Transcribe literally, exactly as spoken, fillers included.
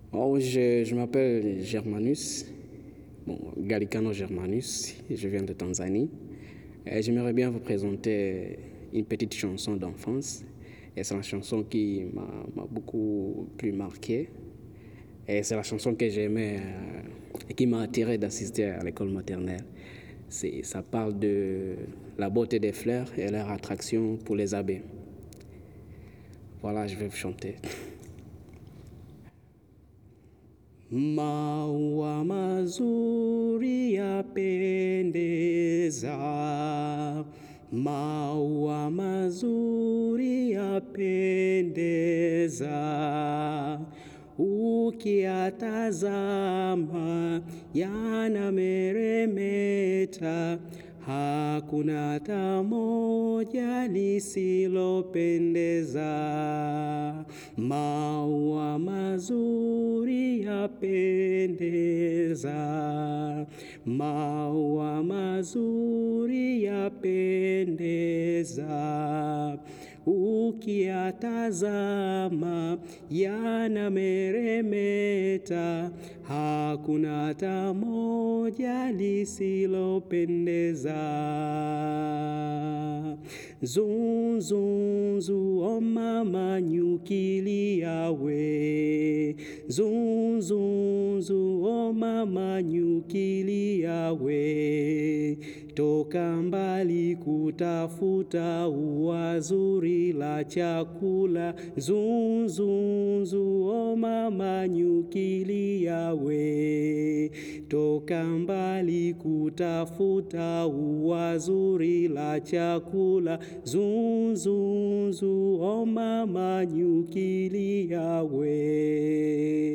Oh, je, je m'appelle Germanus, bon, Gallicano Germanus, je viens de Tanzanie. Et j'aimerais bien vous présenter une petite chanson d'enfance. Et c'est la chanson qui m'a beaucoup plus marqué. Et c'est la chanson que j'aimais euh, et qui m'a attiré d'assister à l'école maternelle. Ça parle de la beauté des fleurs et leur attraction pour les abeilles. Voilà, je vais vous chanter. Maua mazuri yapendeza, maua mazuri yapendeza, ukiyatazama yanameremeta, hakuna hata moja lisilopendeza. Maua mazuri yapendeza, maua mazuri yapendeza, ukiyatazama yanameremeta, hakuna hata moja lisilopendeza. Zunzunzu, o mama nyukilia we, zunzunzu, o mama nyukilia we, toka mbali kutafuta ua zuri la chakula. Zunzunzu, o mama nyukilia we, toka mbali kutafuta ua zuri la chakula. Zunzunzu, o mama nyukilia we.